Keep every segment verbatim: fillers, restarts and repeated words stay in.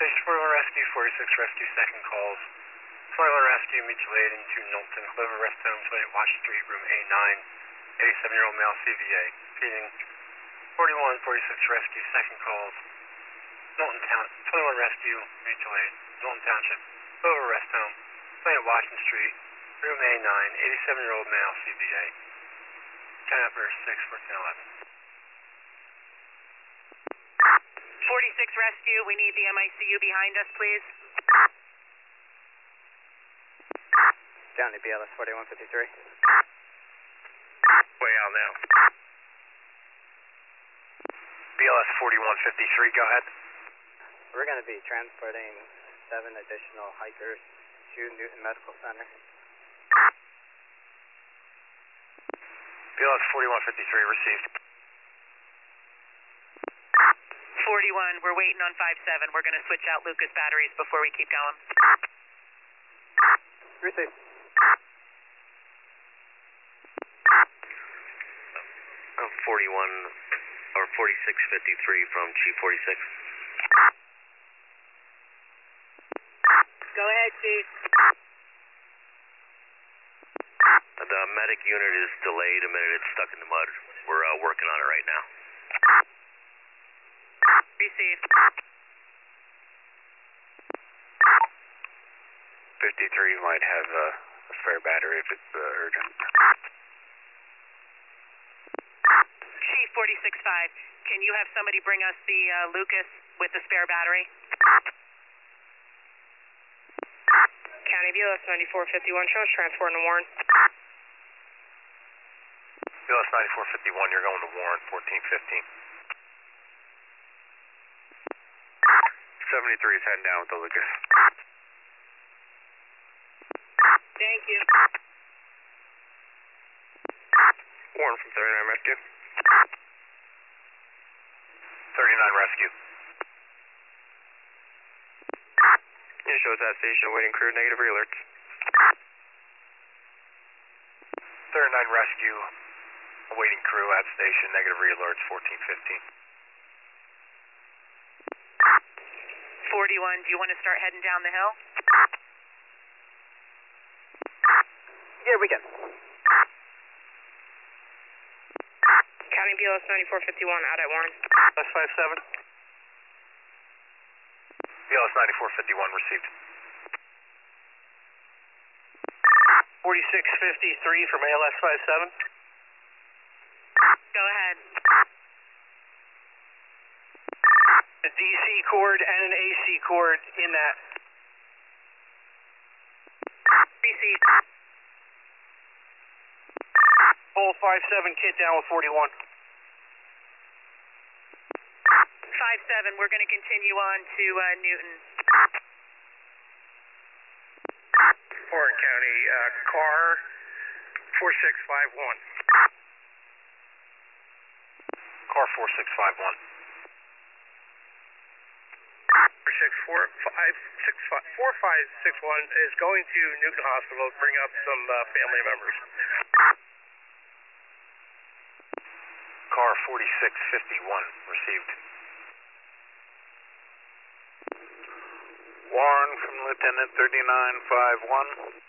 Station forty-one Rescue, forty-six Rescue, second calls. forty-one Rescue, mutual aid into Knowlton, Clover Rest Home, twenty-eight Washington Street, room A nine, eighty-seven-year-old male C V A. Repeating, forty-one forty-six Rescue, second calls. Knowlton Town, twenty-one Rescue, mutual aid, Knowlton Township, Clover Rest Home, twenty-eight Washington Street, room A nine, eighty-seven-year-old male C V A. ten after six, fourteen eleven. forty-six Rescue, we need the M I C U behind us, please. County B L S forty-one fifty-three. Way out now. B L S forty-one fifty-three, go ahead. We're going to be transporting seven additional hikers to Newton Medical Center. B L S forty-one fifty-three, received. forty-one, we're waiting on five seven. We're going to switch out Lucas batteries before we keep going. Received. I'm forty-one or forty-six fifty-three from Chief forty-six. Go ahead, Chief. The medic unit is delayed a minute. It's stuck in the mud. We're uh, working on it right now. Received. fifty-three might have a, a spare battery if it's uh, urgent. Chief forty-six five, can you have somebody bring us the uh, Lucas with the spare battery? County B L S ninety-four fifty-one, show us transporting to Warren. B L S ninety-four fifty-one, you're going to Warren, fourteen fifteen. seventy-three is heading down with the Lucas. Thank you. Warren from thirty-nine Rescue. thirty-nine Rescue. Yeah, shows that station, waiting crew, negative re-alerts. thirty-nine Rescue, awaiting crew at station, negative re-alerts, fourteen fifteen. forty-one, do you want to start heading down the hill? Yeah, we can. County B L S ninety-four fifty-one, out at Warren. S five seven. B L S ninety-four fifty-one received. forty-six fifty-three from A L S five seven. Go ahead. A D C cord and an A C cord in that. Received. Full five seven kit down with forty-one. five seven, we're going to continue on to uh, Newton. Warren County, uh, car four six five one. Car four six five one. six four five six five four five six one is going to Newton Hospital to bring up some uh, family members. Car forty-six fifty-one received. Warren from Lieutenant thirty-nine fifty-one.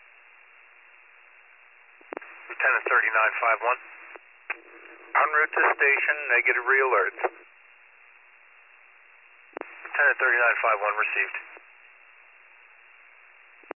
Lieutenant thirty-nine fifty-one. En route to station, negative re-alerts. Lieutenant thirty-nine fifty-one received.